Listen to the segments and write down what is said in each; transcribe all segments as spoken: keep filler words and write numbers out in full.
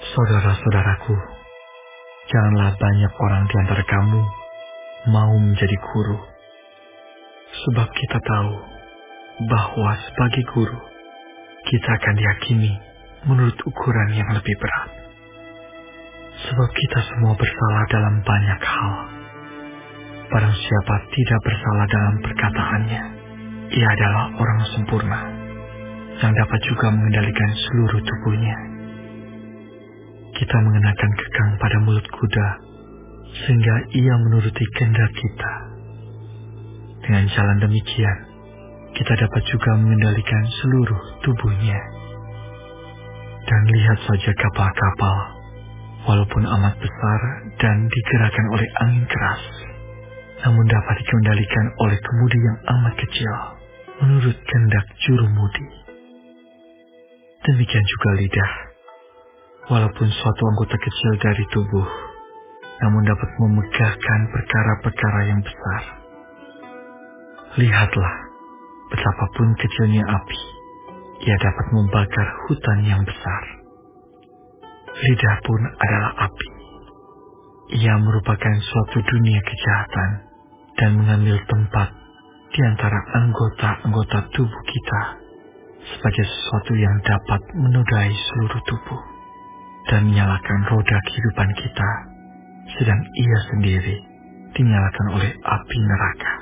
Saudara-saudaraku, janganlah banyak orang di antara kamu mau menjadi guru, sebab kita tahu bahwa sebagai guru, kita akan dihakimi menurut ukuran yang lebih berat. Sebab kita semua bersalah dalam banyak hal. Barang siapa tidak bersalah dalam perkataannya, ia adalah orang sempurna, yang dapat juga mengendalikan seluruh tubuhnya. Kita mengenakan kekang pada mulut kuda, sehingga ia menuruti kehendak kita. Dengan jalan demikian, kita dapat juga mengendalikan seluruh tubuhnya. Dan lihat saja kapal-kapal, walaupun amat besar dan digerakkan oleh angin keras, namun dapat dikendalikan oleh kemudi yang amat kecil, menurut kehendak jurumudi. Demikian juga lidah, walaupun suatu anggota kecil dari tubuh, namun dapat memegahkan perkara-perkara yang besar. Lihatlah, betapapun kecilnya api, ia dapat membakar hutan yang besar. Lidah pun adalah api. Ia merupakan suatu dunia kejahatan dan mengambil tempat di antara anggota-anggota tubuh kita sebagai sesuatu yang dapat menodai seluruh tubuh dan menyalakan roda kehidupan kita, sedang ia sendiri dinyalakan oleh api neraka.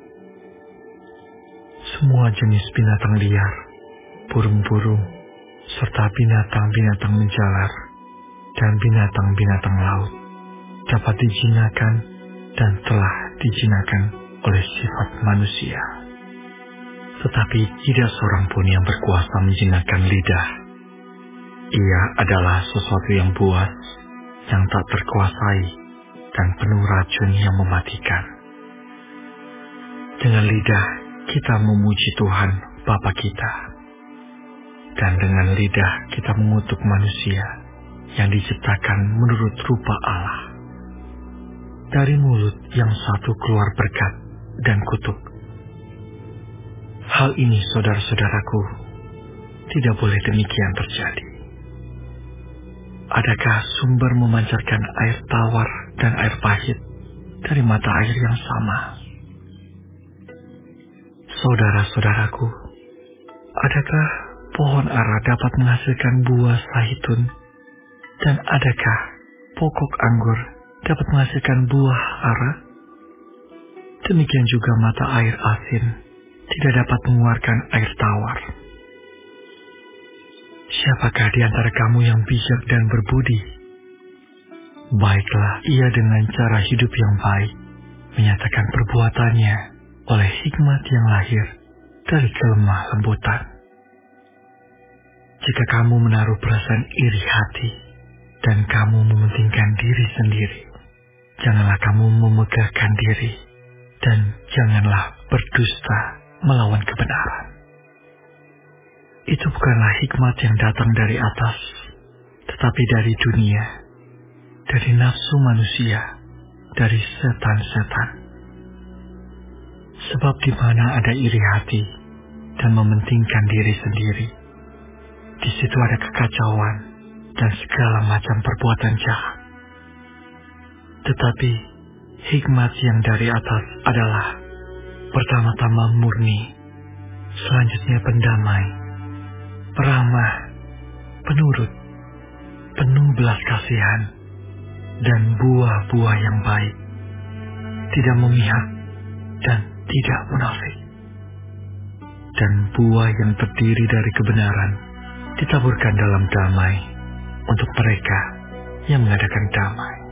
Semua jenis binatang liar, burung-burung, serta binatang-binatang menjalar, dan binatang-binatang laut dapat dijinakan dan telah dijinakan oleh sifat manusia. Tetapi tidak seorang pun yang berkuasa menjinakkan lidah. Ia adalah sesuatu yang buas, yang tak terkuasai, dan penuh racun yang mematikan. Dengan lidah, kita memuji Tuhan Bapa kita. Dan dengan lidah, kita mengutuk manusia yang diciptakan menurut rupa Allah. Dari mulut yang satu keluar berkat dan kutuk. Hal ini, saudara-saudaraku, tidak boleh demikian terjadi. Adakah sumber memancarkan air tawar dan air pahit dari mata air yang sama? Saudara-saudaraku, adakah pohon ara dapat menghasilkan buah zaitun, dan adakah pokok anggur dapat menghasilkan buah ara? Demikian juga mata air asin tidak dapat mengeluarkan air tawar. Siapakah di antara kamu yang bijak dan berbudi? Baiklah ia dengan cara hidup yang baik menyatakan perbuatannya oleh hikmat yang lahir dari kelemah lembutan. Jika kamu menaruh perasaan iri hati dan kamu mementingkan diri sendiri, janganlah kamu memegahkan diri dan janganlah berdusta melawan kebenaran. Itu bukanlah hikmat yang datang dari atas, tetapi dari dunia, dari nafsu manusia, dari setan-setan. Sebab di mana ada iri hati dan mementingkan diri sendiri, di situ ada kekacauan dan segala macam perbuatan jahat. Tetapi hikmat yang dari atas adalah pertama-tama murni, selanjutnya pendamai, peramah, penurut, penuh belas kasihan, dan buah-buah yang baik, tidak memihak dan tidak munafik. Dan buah yang terdiri dari kebenaran ditaburkan dalam damai untuk mereka yang mengadakan damai.